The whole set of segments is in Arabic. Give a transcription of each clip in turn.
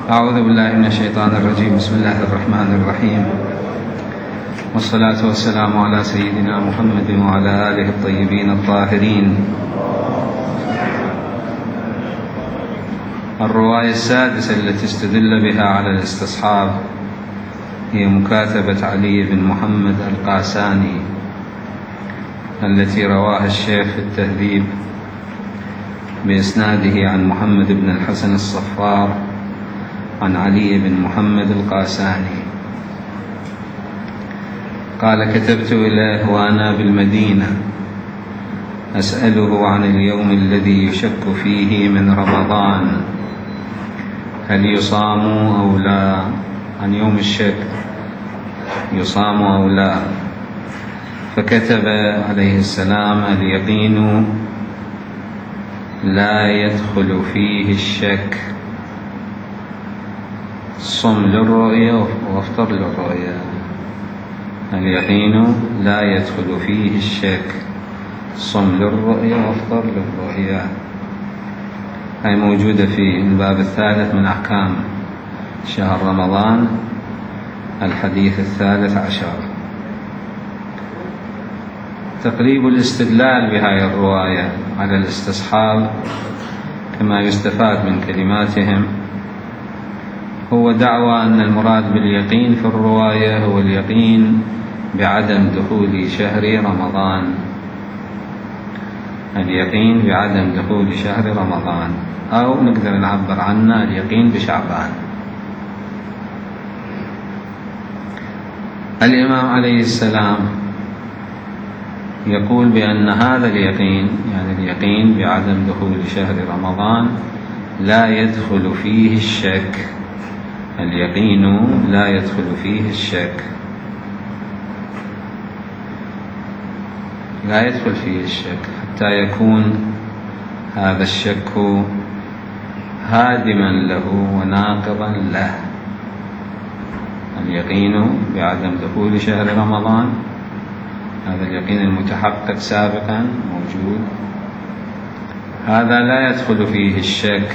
أعوذ بالله من الشيطان الرجيم. بسم الله الرحمن الرحيم، والصلاة والسلام على سيدنا محمد وعلى آله الطيبين الطاهرين. الرواية السادسة التي استدل بها على الاستصحاب هي مكاتبة علي بن محمد القاساني التي رواها الشيخ في التهذيب بإسناده عن محمد بن الحسن الصفار عن علي بن محمد القاساني قال: كتبت إليه وأنا بالمدينة أسأله عن اليوم الذي يشك فيه من رمضان هل يصام أو لا، عن يوم الشك يصام أو لا. فكتب عليه السلام: اليقين لا يدخل فيه الشك، صم للرؤية وافطر للرؤية. اليقين لا يدخل فيه الشك، صم للرؤية وافطر للرؤية. هي موجودة في الباب الثالث من أحكام شهر رمضان، الحديث 13. تقريب الاستدلال بهذه الرواية على الاستصحاب كما يستفاد من كلماتهم هو دعوى أن المراد باليقين في الرواية هو اليقين بعدم دخول شهر رمضان، اليقين بعدم دخول شهر رمضان، أو نقدر نعبر عنه اليقين بشعبان. الإمام عليه السلام يقول بأن هذا اليقين، يعني اليقين بعدم دخول شهر رمضان، لا يدخل فيه الشك. اليقين لا يدخل فيه الشك، لا يدخل فيه الشك حتى يكون هذا الشك هادما له وناقضا له. اليقين بعدم دخول شهر رمضان، هذا اليقين المتحقق سابقا موجود، هذا لا يدخل فيه الشك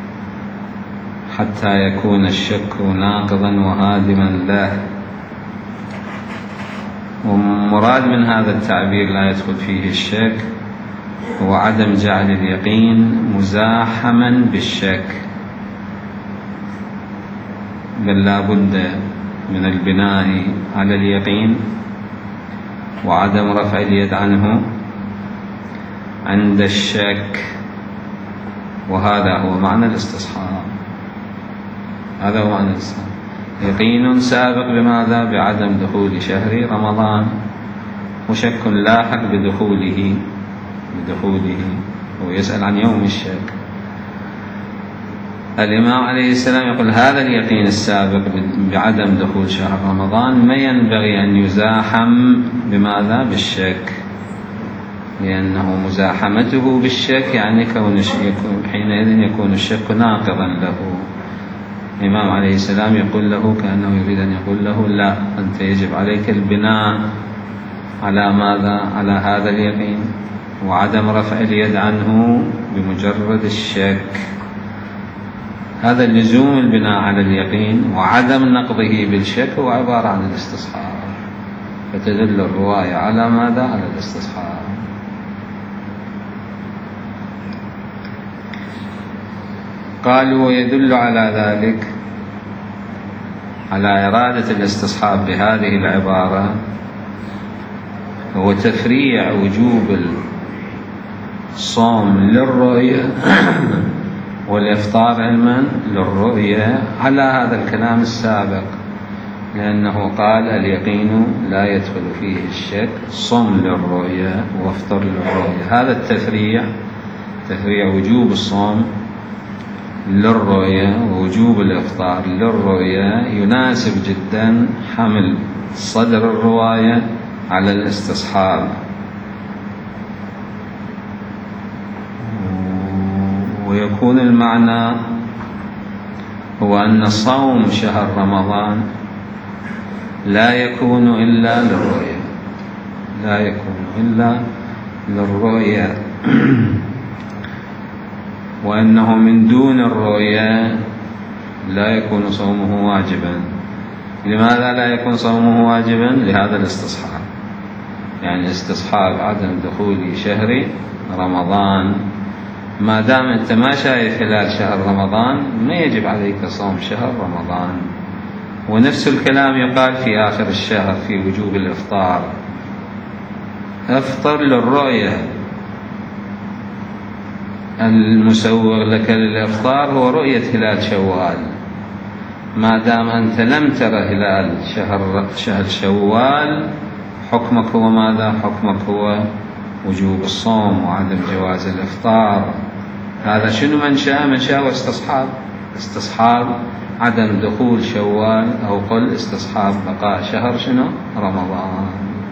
حتى يكون الشك ناقضا وهادما له. ومراد من هذا التعبير لا يدخل فيه الشك هو عدم جعل اليقين مزاحما بالشك، بل لا بد من البناء على اليقين وعدم رفع اليد عنه عند الشك، وهذا هو معنى الاستصحاب. هذا هو معنى الاستصحاب، يقين سابق بماذا؟ بعدم دخول شهر رمضان، وشك لاحق بدخوله ويسأل عن يوم الشك. الإمام عليه السلام يقول هذا اليقين السابق بعدم دخول شهر رمضان ما ينبغي أن يزاحم بماذا؟ بالشك، لأنه مزاحمته بالشك يعني حينئذ يكون الشك ناقضا له. الإمام عليه السلام يقول له كأنه يريد أن يقول له لا، أنت يجب عليك البناء على ماذا؟ على هذا اليقين وعدم رفع اليد عنه بمجرد الشك. هذا اللزوم البناء على اليقين وعدم نقضه بالشك هو عبارة عن الاستصحاب، فتدل الرواية على ماذا؟ على الاستصحاب. قالوا ويدل على ذلك، على إرادة الاستصحاب بهذه العبارة، هو تفريع وجوب الصوم للرؤية والإفطار علما للرؤية على هذا الكلام السابق، لأنه قال اليقين لا يدخل فيه الشك، صم للرؤية وافطر للرؤية. هذا التفريع، تفريع وجوب الصوم للرؤية ووجوب الإفطار للرؤية، يناسب جدا حمل صدر الرواية على الاستصحاب. ويكون المعنى هو أن صوم شهر رمضان لا يكون إلا للرؤية، لا يكون إلا للرؤية، وأنه من دون الرؤية لا يكون صومه واجبا. لماذا لا يكون صومه واجبا؟ لهذا الاستصحاب، يعني استصحاب عدم دخول شهر رمضان. ما دام أنت ما شايف هلال شهر رمضان ما يجب عليك صوم شهر رمضان. ونفس الكلام يقال في آخر الشهر في وجوب الإفطار. افطر للرؤية، المسوغ لك للإفطار هو رؤية هلال شوال. ما دام أنت لم ترى هلال شهر شوال حكمك هو ماذا؟ حكمك هو وجوب الصوم وعدم جواز الإفطار. هذا شنو منشأ واستصحاب عدم دخول شوال، أو قل استصحاب بقاء شهر شنو؟ رمضان.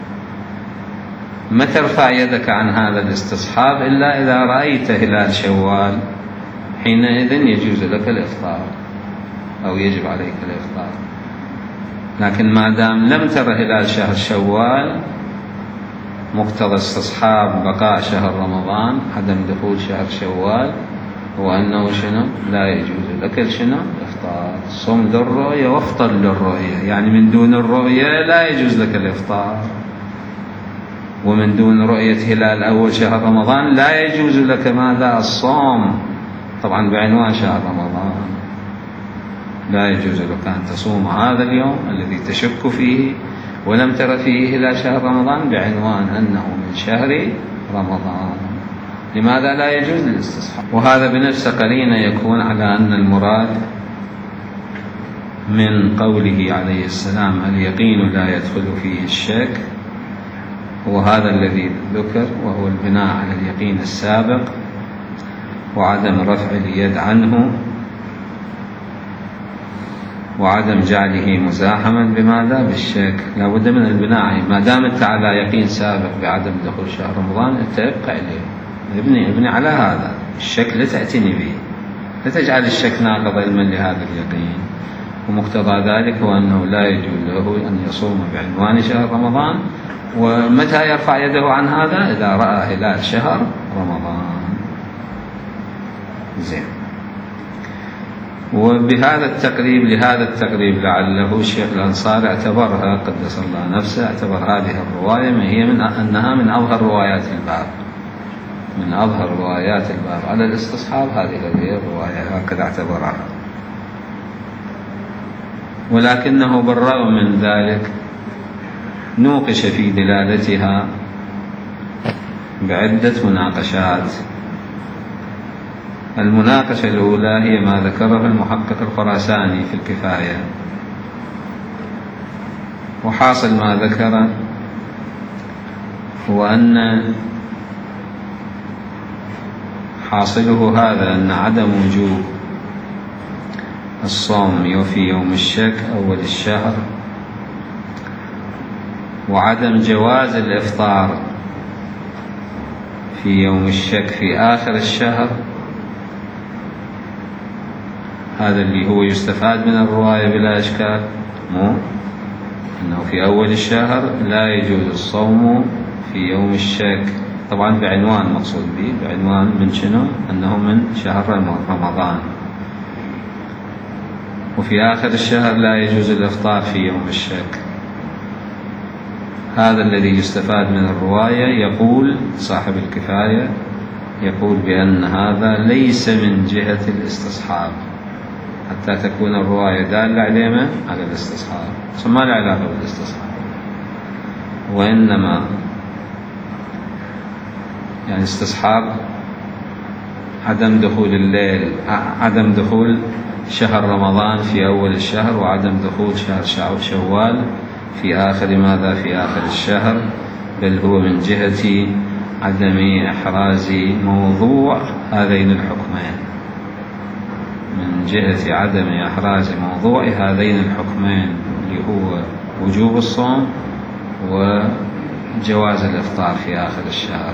ما ترفع يدك عن هذا الاستصحاب إلا إذا رأيت هلال شوال، حينئذ يجوز لك الإفطار أو يجب عليك الإفطار. لكن ما دام لم تر هلال شهر شوال، مقتضى استصحاب بقاء شهر رمضان عدم دخول شهر شوال هو أنه شنو؟ لا يجوز لك شنو؟ الإفطار. صم للرؤية وافطر للرؤية، يعني من دون الرؤية لا يجوز لك الإفطار، ومن دون رؤية هلال أول شهر رمضان لا يجوز لك ماذا؟ الصوم، طبعا بعنوان شهر رمضان. لا يجوز لك أن تصوم هذا اليوم الذي تشك فيه ولم تر فيه هلال شهر رمضان بعنوان أنه من شهر رمضان. لماذا لا يجوز الاستصحاب؟ وهذا بنفس قرينة يكون على أن المراد من قوله عليه السلام اليقين لا يدخل فيه الشك هو هذا الذي ذكر، وهو البناء على اليقين السابق وعدم رفع اليد عنه وعدم جعله مزاحما بماذا؟ بالشك. لا بد من البناء. ما دام انت على يقين سابق بعدم دخول شهر رمضان انت ابقى عليه، ابني على هذا الشك، لا تعتني به، لا تجعل الشك ناقض علما لهذا اليقين. ومقتضى ذلك هو أنه لا يجوز له أن يصوم بعنوان شهر رمضان. ومتى يرفع يده عن هذا؟ إذا رأى هلال شهر رمضان. زين. وبهذا التقريب لعله الشيخ الأنصاري اعتبرها قدس الله نفسه، اعتبر هذه الرواية أنها من أظهر روايات الباب، من أظهر روايات الباب على الاستصحاب. هذه الرواية هكذا اعتبرها. ولكنه بالرغم من ذلك نوقش في دلالتها بعدة مناقشات. المناقشة الأولى هي ما ذكره المحقق الخراساني في الكفاية. وحاصل ما ذكر هو أن حاصله هذا أن عدم وجوب الصوم في يوم الشك أول الشهر وعدم جواز الإفطار في يوم الشك في آخر الشهر، هذا اللي هو يستفاد من الرواية بلا إشكال، أنه في أول الشهر لا يجوز الصوم في يوم الشك، طبعا بعنوان مقصود به، بعنوان من شنو؟ أنه من شهر رمضان. وفي آخر الشهر لا يجوز الإفطار في يوم الشك. هذا الذي يستفاد من الرواية. يقول صاحب الكفاية يقول بأن هذا ليس من جهة الاستصحاب، حتى تكون الرواية دالة على الاستصحاب، ما له علاقة بالاستصحاب، وإنما يعني استصحاب عدم دخول الليل، عدم دخول شهر رمضان في أول الشهر، وعدم دخول شهر شوال في آخر ماذا؟ في آخر الشهر. بل هو من جهة عدم إحراز موضوع هذين الحكمين، من جهة عدم إحراز موضوع هذين الحكمين اللي هو وجوب الصوم وجواز الإفطار في آخر الشهر.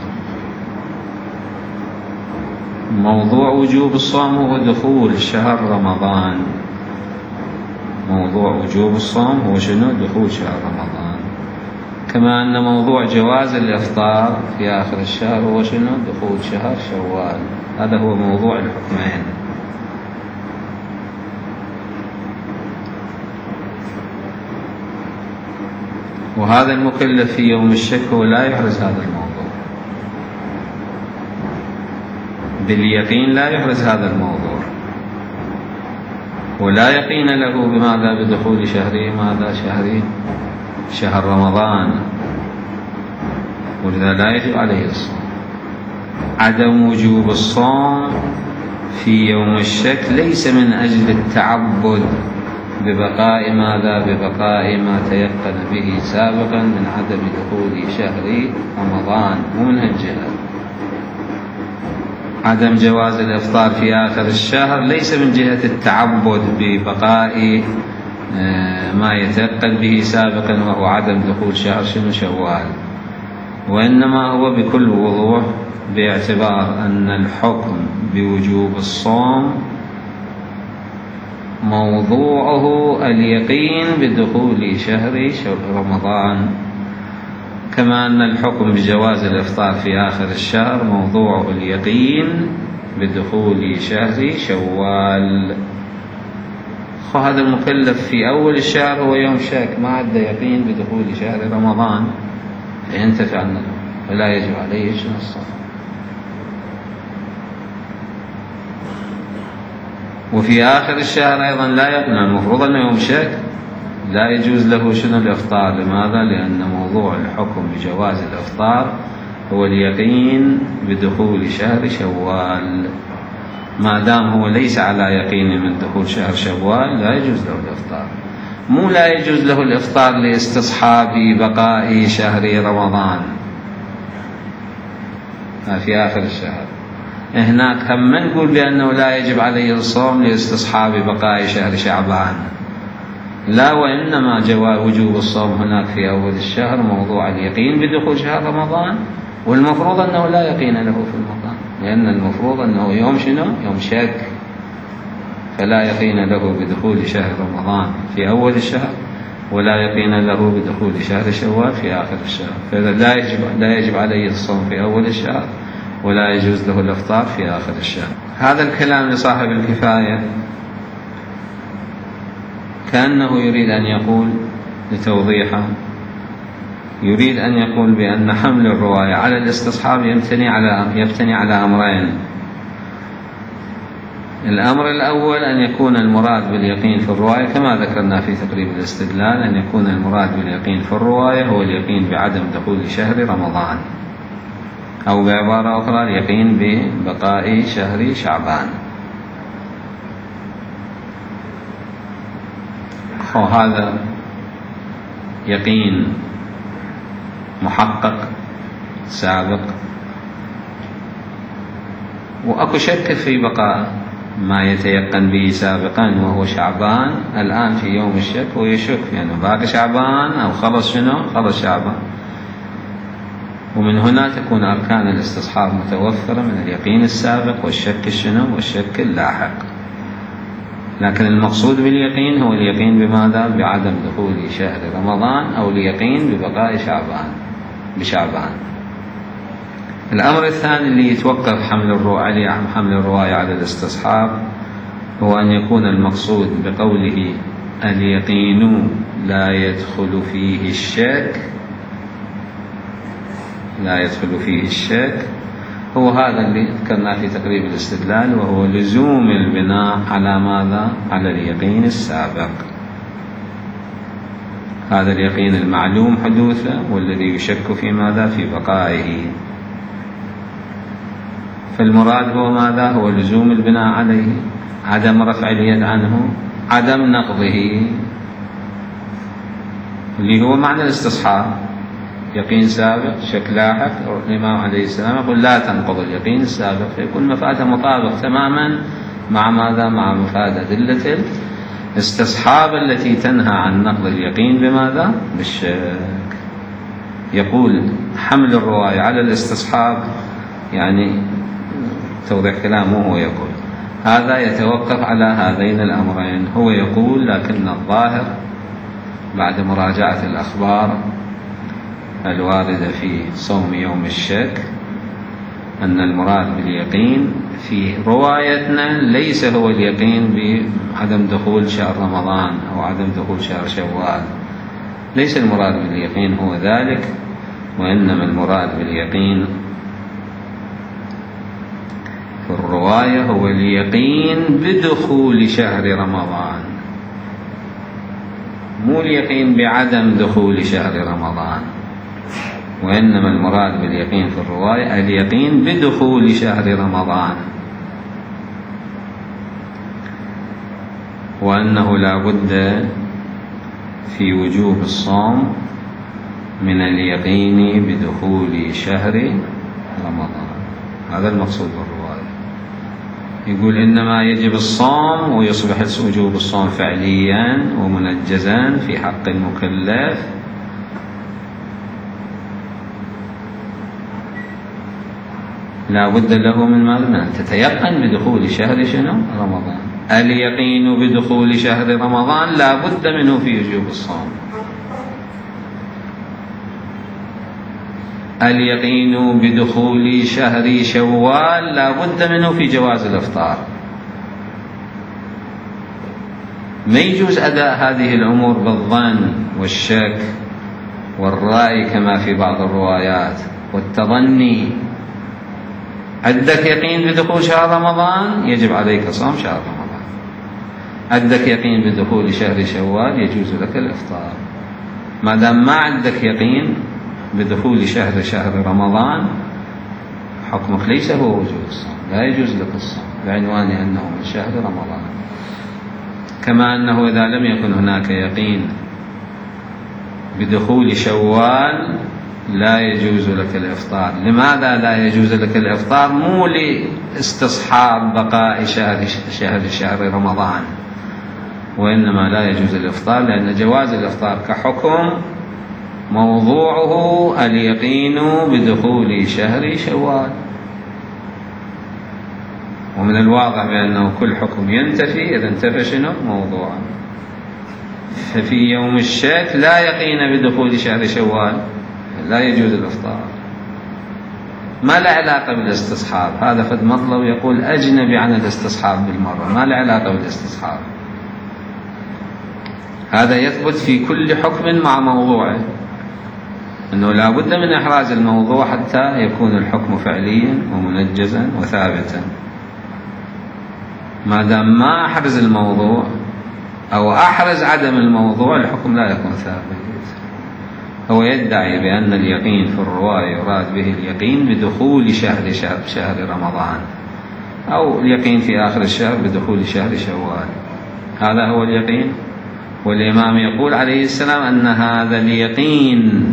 موضوع وجوب الصوم هو دخول شهر رمضان، موضوع وجوب الصوم هو شنو؟ دخول شهر رمضان. كما أن موضوع جواز الإفطار في آخر الشهر هو شنو؟ دخول شهر شوال. هذا هو موضوع الحكمين. وهذا المكلف في يوم الشك هو لا يحرز هذا الموضوع باليقين، لا يحرز هذا الموضوع، ولا يقين له بماذا؟ بدخول شهر ماذا؟ شهر رمضان، ولذا لا يجب عليه الصوم. عدم وجوب الصوم في يوم الشك ليس من أجل التعبد ببقاء ماذا؟ ببقاء ما تيقن به سابقا من عدم دخول شهر رمضان، ومن هالجهة عدم جواز الإفطار في آخر الشهر ليس من جهة التعبد ببقاء ما يتيقن به سابقا وهو عدم دخول شهر شوال، وإنما هو بكل وضوح باعتبار أن الحكم بوجوب الصوم موضوعه اليقين بدخول شهر رمضان، كما أن الحكم بجواز الإفطار في آخر الشهر موضوعه اليقين بدخول شهر شوال. هذا المكلف في أول الشهر هو يوم شك، ما عنده يقين بدخول شهر رمضان فينتفع عنه فلا يجب عليه الصوم. وفي آخر الشهر أيضا لا يقين، المفروض أنه يوم شك لا يجوز له الإفطار. لماذا؟ لأن موضوع الحكم بجواز الإفطار هو اليقين بدخول شهر شوال. ما دام هو ليس على يقين من دخول شهر شوال لا يجوز له الإفطار. مو لا يجوز له الإفطار لاستصحاب بقاء شهر رمضان في آخر الشهر، هناك هم نقول بأنه لا يجب عليه الصوم لاستصحاب بقاء شهر شعبان، لا، وإنما وجوب الصوم هناك في أول الشهر موضوع اليقين بدخول شهر رمضان، والمفروض أنه لا يقين له في رمضان، لأن المفروض أنه يوم شنو؟ يوم شك، فلا يقين له بدخول شهر رمضان في أول الشهر، ولا يقين له بدخول شهر شوال في آخر الشهر، فإذا لا يجب عليه الصوم في أول الشهر، ولا يجوز له الإفطار في آخر الشهر. هذا الكلام لصاحب الكفاية كأنه يريد أن يقول لتوضيحه، يريد أن يقول بأن حمل الرواية على الاستصحاب يبتني على أمرين. الأمر الأول أن يكون المراد باليقين في الرواية كما ذكرنا في تقريب الاستدلال، أن يكون المراد باليقين في الرواية هو اليقين بعدم دخول شهر رمضان، أو بعبارة أخرى اليقين ببقاء شهر شعبان. وهذا يقين محقق سابق، وأكو شك في بقاء ما يتيقن به سابقا وهو شعبان. الآن في يوم الشك ويشك في أنه باقي شعبان أو خلص شعبان، ومن هنا تكون أركان الاستصحاب متوفرة من اليقين السابق والشك والشك اللاحق. لكن المقصود باليقين هو اليقين بماذا؟ بعدم دخول شهر رمضان، أو اليقين ببقاء بشعبان. الأمر الثاني اللي يتوقف حمل الرواية على الاستصحاب هو أن يكون المقصود بقوله اليقين لا يدخل فيه الشك هو هذا اللي ذكرناه في تقريب الاستدلال، وهو لزوم البناء على ماذا؟ على اليقين السابق. هذا اليقين المعلوم حدوثه والذي يشك في ماذا؟ في بقائه. فالمراد هو ماذا؟ هو لزوم البناء عليه، عدم رفع اليد عنه، عدم نقضه، اللي هو معنى الاستصحاب. يقين سابق شك لاحق، الإمام عليه السلام يقول لا تنقض اليقين السابق، فيكون مفاده مطابق تماما مع ماذا؟ مع مفاد أدلة الاستصحاب التي تنهى عن نقض اليقين بماذا؟ بالشك. يقول حمل الرواية على الاستصحاب، يعني توضيح كلامه، هو يقول هذا يتوقف على هذين الأمرين. هو يقول لكن الظاهر بعد مراجعة الأخبار الواردة في صوم يوم الشك أن المراد باليقين في روايتنا ليس هو اليقين بعدم دخول شهر رمضان أو عدم دخول شهر شوال، ليس المراد باليقين هو ذلك، وإنما المراد باليقين في الرواية هو اليقين بدخول شهر رمضان، مو اليقين بعدم دخول شهر رمضان، وإنما المراد باليقين في الرواية اليقين بدخول شهر رمضان، وأنه لا بد في وجوب الصوم من اليقين بدخول شهر رمضان. هذا المقصود بالرواية. يقول إنما يجب الصوم ويصبح وجوب الصوم فعليا ومنجزا في حق المكلف لا بد له من ماذا؟ من أن تتيقن بدخول شهر شنو؟ رمضان. اليقين بدخول شهر رمضان لا بد منه في وجوب الصوم. اليقين بدخول شهر شوال لا بد منه في جواز الإفطار. ما يجوز أداء هذه الأمور بالظن والشك والرأي كما في بعض الروايات والتظني. عندك يقين بدخول شهر رمضان يجب عليك صوم شهر رمضان. عندك يقين بدخول شهر شوال يجوز لك الإفطار. ما دام ما عندك يقين بدخول شهر رمضان حكمك ليس هو وجوب الصوم، لا يجوز لك الصوم بعنوان أنه من شهر رمضان. كما أنه إذا لم يكن هناك يقين بدخول شوال لا يجوز لك الإفطار. لماذا لا يجوز لك الإفطار؟ مو لاستصحاب بقاء شهر رمضان، وإنما لا يجوز الإفطار لأن جواز الإفطار كحكم موضوعه اليقين بدخول شهر شوال. ومن الواضح بأنه كل حكم ينتفي إذا انتفى شنو؟ موضوعه. ففي يوم الشك لا يقين بدخول شهر شوال لا يجوز الإفطار. ما له علاقة بالاستصحاب. هذا فد مطلب يقول أجنبي عن الاستصحاب بالمرة، ما له علاقة بالاستصحاب. هذا يثبت في كل حكم مع موضوعه، أنه لا بد من إحراز الموضوع حتى يكون الحكم فعليا ومنجزا وثابتا. ما دام ما أحرز الموضوع أو أحرز عدم الموضوع الحكم لا يكون ثابت. هو يدعي بأن اليقين في الرواية يراد به اليقين بدخول شهر رمضان، أو اليقين في آخر الشهر بدخول شهر شوال. هذا هو اليقين. والإمام يقول عليه السلام أن هذا اليقين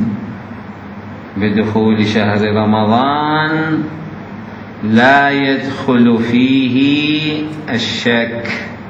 بدخول شهر رمضان لا يدخل فيه الشك،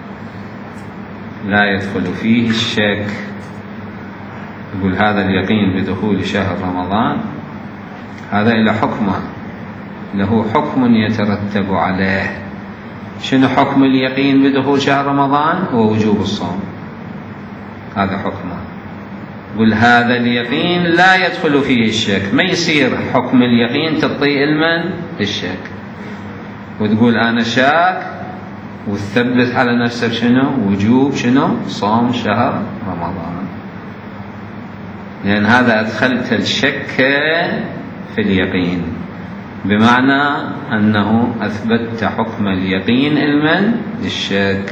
لا يدخل فيه الشك. يقول هذا اليقين بدخول شهر رمضان هذا إلى حكمه، له حكم يترتب عليه. شنو حكم اليقين بدخول شهر رمضان؟ هو وجوب الصوم. هذا حكمه. يقول هذا اليقين لا يدخل فيه الشك. ما يصير حكم اليقين تعطيه المن للشك وتقول أنا شاك وتثبت على نفسك شنو؟ وجوب شنو؟ صوم شهر رمضان. لأن هذا أدخلت الشك في اليقين، بمعنى أنه أثبتت حكم اليقين المن للشك.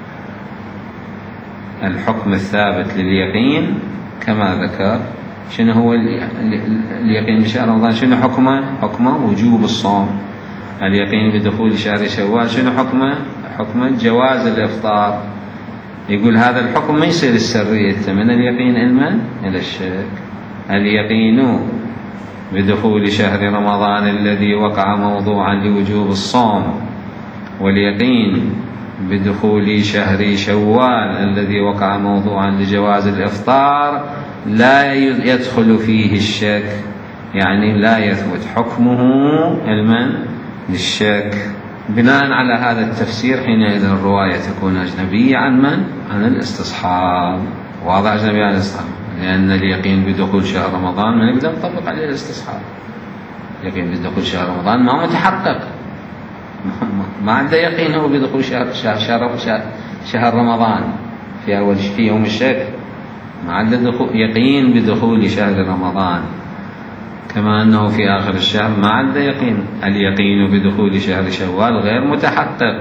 الحكم الثابت لليقين كما ذكر شنو هو اليقين بشهر رمضان؟ شنو حكمه؟ حكمه وجوب الصوم. اليقين بدخول شهر شوال شنو حكمه؟ حكمه جواز الإفطار. يقول هذا الحكم ما يصير السرية من اليقين علما إلى الشك. اليقين بدخول شهر رمضان الذي وقع موضوعا لوجوب الصوم، واليقين بدخول شهر شوال الذي وقع موضوعا لجواز الإفطار لا يدخل فيه الشك، يعني لا يثبت حكمه علما للشك. بناء على هذا التفسير حينئذ الرواية تكون أجنبية عن من؟ عن الاستصحاب. واضح أجنبية عن الاستصحاب، لأن اليقين بدخول شهر رمضان ما نقدر نطبق عليه الاستصحاب. اليقين بدخول شهر رمضان ما متحقق، ما عنده يقين هو بدخول شهر رمضان في يوم الشك. ما عدا يقين بدخول شهر رمضان، كما أنه في آخر الشهر ما عدا يقين. اليقين بدخول شهر شوال غير متحقق،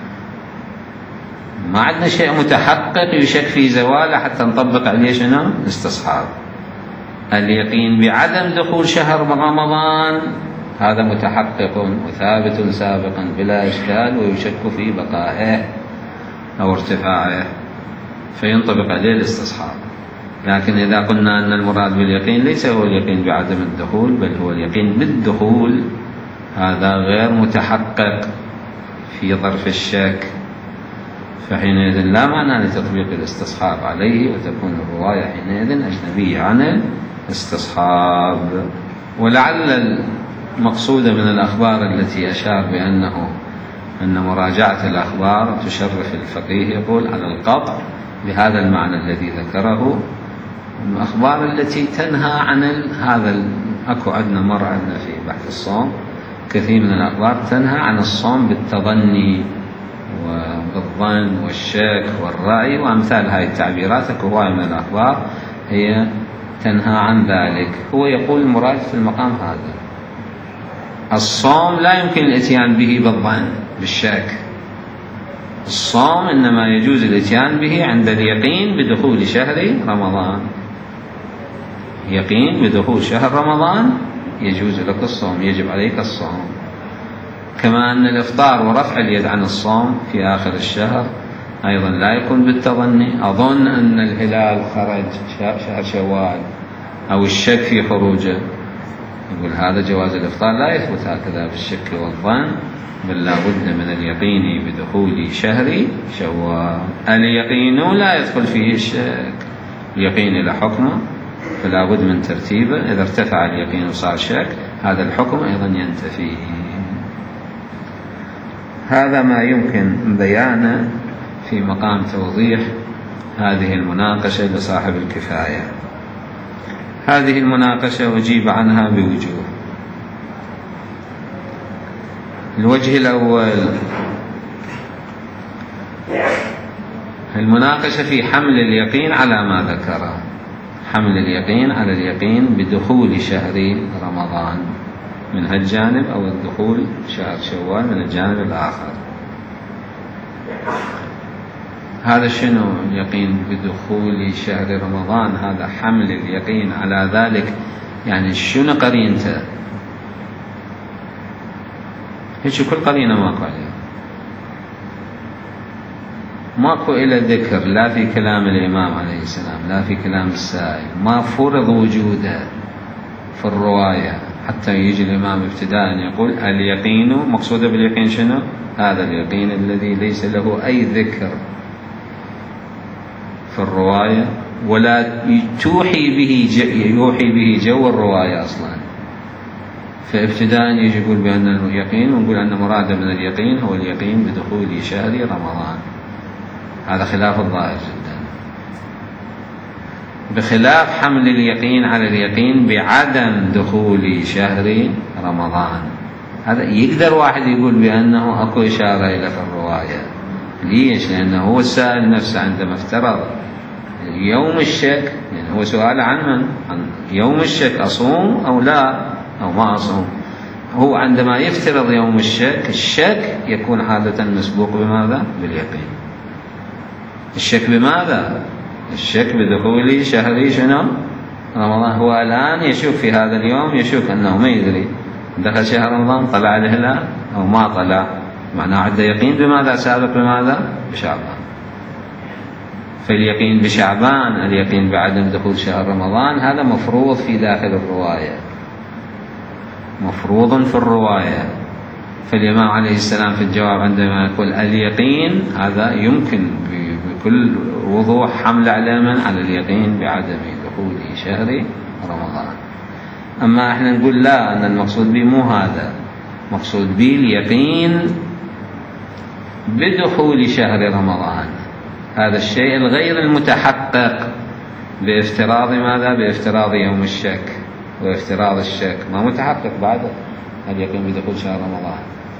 ما عندنا شيء متحقق يشك في زواله حتى نطبق عليه شنو؟ الاستصحاب. اليقين بعدم دخول شهر رمضان هذا متحقق وثابت سابقا بلا إشكال، ويشك في بقائه أو ارتفاعه فينطبق عليه الاستصحاب. لكن إذا قلنا أن المراد باليقين ليس هو اليقين بعدم الدخول، بل هو اليقين بالدخول، هذا غير متحقق في ظرف الشك، فحينئذ لا معنى لتطبيق الاستصحاب عليه، وتكون الرواية حينئذ أجنبية عن الاستصحاب. ولعل المقصود من الأخبار التي أشار بأنه أن مراجعة الأخبار تشرف الفقيه، يقول على القطع بهذا المعنى الذي ذكره، الأخبار التي تنهى عن هذا. أكو عندنا مر عندنا في بحث الصوم كثير من الأخبار تنهى عن الصوم بالتظني والظن والشك والرأي وأمثال هذه التعبيرات. أكو هواية من الأخبار هي تنهى عن ذلك. هو يقول المراد في المقام هذا الصوم لا يمكن الاتيان به بالظن بالشك، الصوم إنما يجوز الاتيان به عند اليقين بدخول شهر رمضان. يقين بدخول شهر رمضان يجوز لك الصوم، يجب عليك الصوم. كما أن الإفطار ورفع اليد عن الصوم في آخر الشهر أيضا لا يكون بالتظني، أظن أن الهلال خرج شهر شوال أو الشك في خروجه، يقول هذا جواز الإفطار لا يثبت هكذا بالشك والظن، بل لا بد من اليقين بدخول شهر شوال. اليقين لا يدخل فيه الشك، اليقين إلى حكمه فلا بد من ترتيبه. إذا ارتفع اليقين وصار شك هذا الحكم أيضا ينتفي. هذا ما يمكن بيانه في مقام توضيح هذه المناقشة لصاحب الكفاية. هذه المناقشة أجيب عنها بوجوه. الوجه الأول المناقشة في حمل اليقين على ما ذكره، حمل اليقين على اليقين بدخول شهر رمضان من هالجانب، أو الدخول شهر شوال من الجانب الآخر. هذا شنو اليقين بدخول شهر رمضان؟ هذا حمل اليقين على ذلك، يعني شنو قرينته؟ هيك كل قرينة ماكو عليها، ماكو إلى ذكر لا في كلام الإمام عليه السلام لا في كلام السائل، ما فرض وجوده في الرواية حتى يجي الإمام ابتداء يقول اليقين. مقصوده باليقين شنو؟ هذا اليقين الذي ليس له أي ذكر في الرواية ولا يوحي به جو الرواية أصلا. فابتداء يجي يقول بأن اليقين، ونقول أن مراد من اليقين هو اليقين بدخول شهر رمضان. هذا خلاف الظاهر جدا، بخلاف حمل اليقين على اليقين بعدم دخول شهر رمضان. هذا يقدر واحد يقول بأنه أكو إشارة إلى في الرواية. ليش؟ لأنه هو السائل نفسه عندما افترض يوم الشك، يعني هو سؤال عن من؟ عن يوم الشك أصوم أو لا أو ما أصوم. هو عندما يفترض يوم الشك، الشك يكون عادة مسبوق بماذا؟ باليقين. الشك بماذا؟ الشك بدخول شهر شنو؟ رمضان. هو الآن يشك في هذا اليوم، يشك أنه ما يدري دخل شهر رمضان طلع الهلال أو ما طلع، معناه عنده يقين بماذا؟ سابق بماذا؟ بشعبان. فاليقين بشعبان، اليقين بعدم دخول شهر رمضان، هذا مفروض في داخل الرواية، مفروض في الرواية. فالإمام عليه السلام في الجواب عندما يقول اليقين، هذا يمكن بكل وضوح حمل على من؟ على اليقين بعدم دخول شهر رمضان. أما احنا نقول لا، أن المقصود به مو هذا، مقصود به اليقين بدخول شهر رمضان، هذا الشيء الغير المتحقق بافتراض ماذا؟ بافتراض يوم الشك وافتراض الشك، ما متحقق بعد اليقين بدخول شهر رمضان.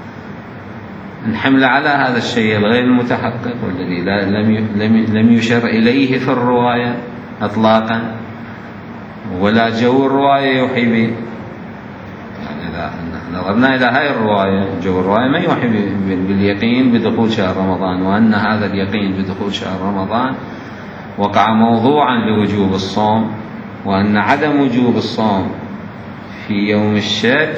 نحمل على هذا الشيء الغير المتحقق والذي لم يشر إليه في الرواية، إطلاقا، ولا جو الرواية يوحي به. يعني إذا نظرنا إلى هاي الرواية، جو الرواية ما يوحي باليقين بدخول شهر رمضان، وأن هذا اليقين بدخول شهر رمضان وقع موضوعا لوجوب الصوم، وأن عدم وجوب الصوم في يوم الشك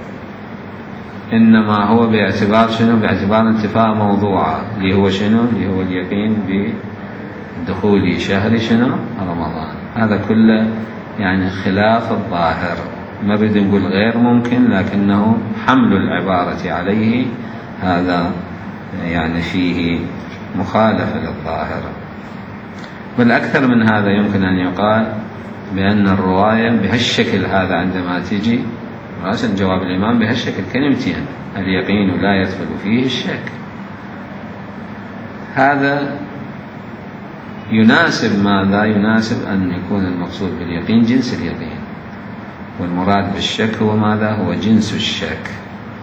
إنما هو باعتبار شنو؟ باعتبار انتفاء موضوعه اللي هو شنو؟ اللي هو اليقين بدخول شهر شنو؟ رمضان. هذا كله يعني خلاف الظاهر، ما بدي نقول غير ممكن، لكنه حمل العبارة عليه هذا يعني فيه مخالفة للظاهر. بل أكثر من هذا يمكن أن يقال بأن الرواية بهالشكل هذا عندما تجي رأس جواب الإمام بهالشكل كلمتين: اليقين لا يدخل فيه الشك. هذا يناسب ماذا؟ يناسب أن يكون المقصود باليقين جنس اليقين، والمراد بالشك هو ماذا؟ هو جنس الشك.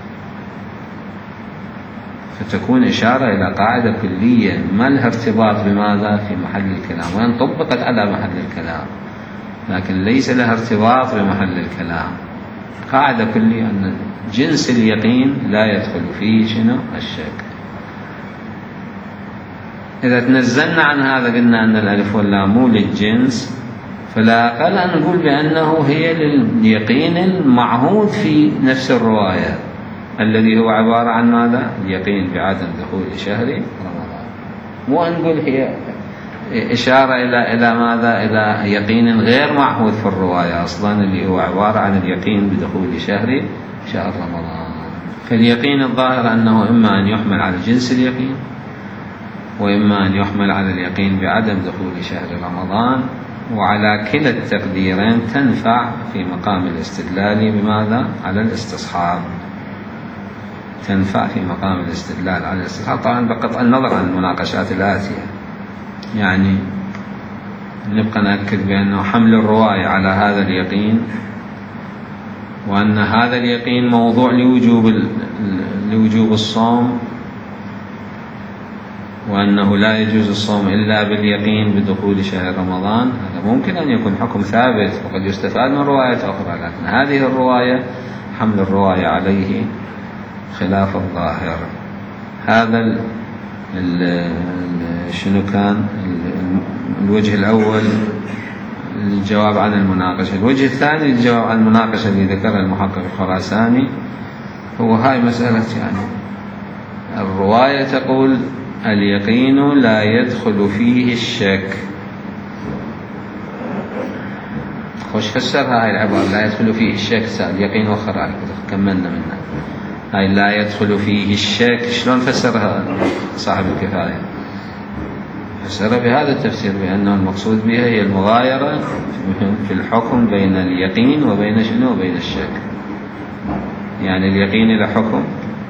فتكون إشارة إلى قاعدة كلية ما لها ارتباط بماذا؟ في محل الكلام، وإن طبقت على محل الكلام لكن ليس لها ارتباط بمحل الكلام. قاعدة كلية أن جنس اليقين لا يدخل فيه شنو؟ الشك. إذا تنزلنا عن هذا قلنا أن الألف واللام مو للجنس، فلا أقل أن نقول بأنه هي لليقين المعهود في نفس الرواية الذي هو عبارة عن ماذا؟ اليقين بعدم دخول شهر رمضان. مو أن نقول هي إشارة إلى ماذا؟ إلى يقين غير معهود في الرواية أصلا اللي هو عبارة عن اليقين بدخول شهر رمضان. فاليقين الظاهر أنه إما أن يحمل على جنس اليقين، وإما أن يحمل على اليقين بعدم دخول شهر رمضان، وعلى كلا التقديرين تنفع في مقام الاستدلال بماذا؟ على الاستصحاب. تنفع في مقام الاستدلال على الاستصحاب، طبعا بقطع النظر عن المناقشات الآتية. يعني نبقى نأكد بأنه حمل الرواية على هذا اليقين، وأن هذا اليقين موضوع لوجوب الصوم، وأنه لا يجوز الصوم إلا باليقين بدخول شهر رمضان. هذا ممكن أن يكون حكم ثابت وقد يستفاد من رواية أخرى، لكن هذه الرواية حمل الرواية عليه خلاف الظاهر. هذا شنو كان الوجه الأول الجواب عن المناقشة. الوجه الثاني الجواب عن المناقشة اللي ذكرها المحقق الخراساني هو هاي مسألة، يعني الرواية تقول اليقين لا يدخل فيه الشك. خوش فسرها هاي العبارة لا يدخل فيه الشك، اليقين وخر كملنا منها. هاي لا يدخل فيه الشك شلون فسرها صاحب الكفاية؟ فسرها بهذا التفسير بأنه المقصود بها هي المغايرة في الحكم بين اليقين وبين شنو؟ وبين الشك. يعني اليقين إلى حكم،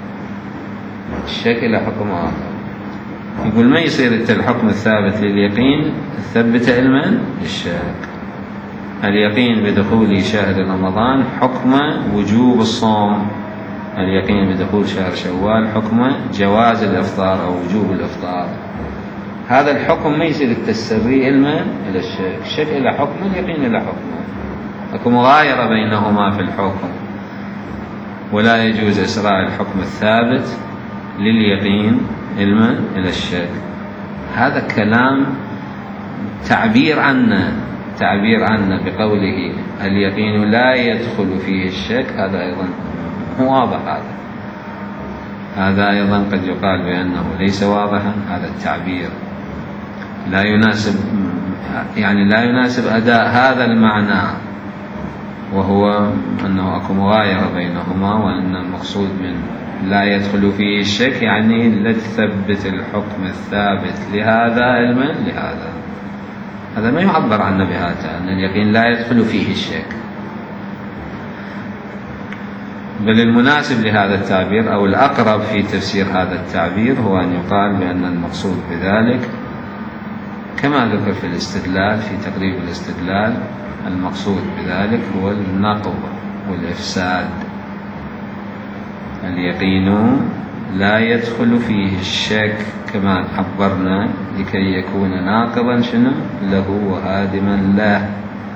الشك إلى حكم آخر. يقول ما يصير الحكم الثابت لليقين الثبت علما للشك. اليقين بدخول شهر رمضان حكم وجوب الصوم، اليقين بدخول شهر شوال حكم جواز الإفطار أو وجوب الإفطار. هذا الحكم ما يصير التسري علما إلى الشك، الشك إلى حكم، اليقين إلى حكم. أكو مغايرة بينهما في الحكم، ولا يجوز إسراء الحكم الثابت لليقين علما إلى الشك. هذا كلام تعبير عنا بقوله اليقين لا يدخل فيه الشك. هذا أيضا واضح، هذا أيضا قد يقال بأنه ليس واضحا. هذا التعبير لا يناسب، يعني لا يناسب أداء هذا المعنى، وهو أنه أكو مغايرة بينهما، وأن المقصود من لا يدخل فيه الشك يعني لا تثبت الحكم الثابت لهذا علما لهذا. هذا ما يعبر عنه بهذا، أن اليقين لا يدخل فيه الشك. بل المناسب لهذا التعبير أو الأقرب في تفسير هذا التعبير هو أن يقال بأن المقصود بذلك كما ذكر في الاستدلال في تقريب الاستدلال، المقصود بذلك هو النقض والإفساد. اليقين لا يدخل فيه الشك كما عبرنا لكي يكون ناقضا شنو له وهادما له.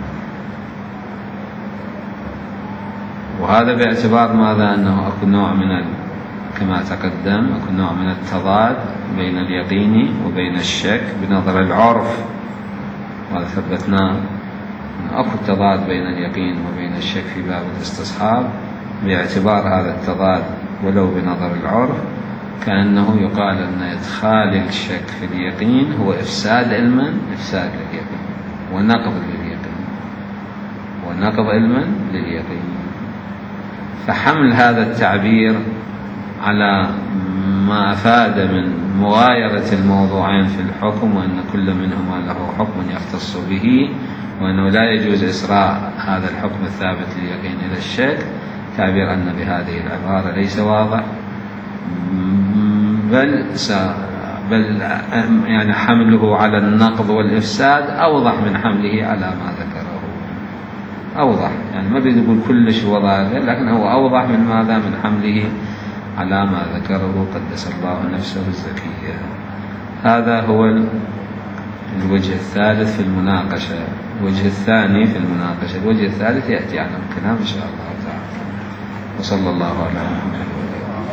وهذا باعتبار ماذا؟ أنه أكو نوع من كما تقدم أكو نوع من التضاد بين اليقين وبين الشك بنظر العرف، وهذا ثبتناه أكو تضاد بين اليقين وبين الشك في باب الاستصحاب. باعتبار هذا التضاد ولو بنظر العرف كأنه يقال أن إدخال الشك في اليقين هو إفساد علما، إفساد لليقين ونقض لليقين، ونقض علما لليقين. فحمل هذا التعبير على ما أفاد من مغايرة الموضوعين في الحكم، وأن كل منهما له حكم يختص به، وأنه لا يجوز إسراء هذا الحكم الثابت لليقين إلى الشك، تعبير أن بهذه العبارة ليس واضح، بل يعني حمله على النقض والإفساد أوضح من حمله على ما ذكره. أوضح، يعني ما بيد يقول كلش هو ظاهر، لكن هو أوضح من ماذا؟ من حمله على ما ذكره قدس الله نفسه الزكية. هذا هو الوجه الثالث في المناقشة. الوجه الثاني في المناقشة، الوجه الثالث يأتي على الكلام إن شاء الله تعالى. وصلى الله على محمد.